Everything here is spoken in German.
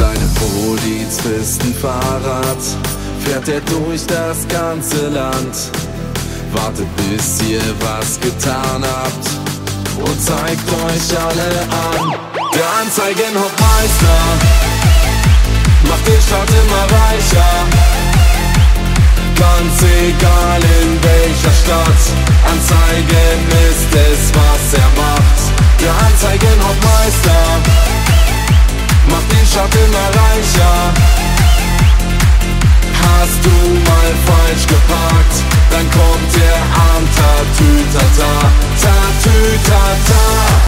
seinem Polizeifahrrad fährt er durch das ganze Land, wartet bis ihr was getan habt und zeigt euch alle an. Der Anzeigenhauptmeister macht die Stadt immer reicher, ganz egal in welcher Stadt. Anzeigen ist es, was er macht. Der Anzeigenhauptmeister macht die Stadt immer reicher. Hast du mal falsch geparkt, dann kommt der an Tatütata, Tatütata.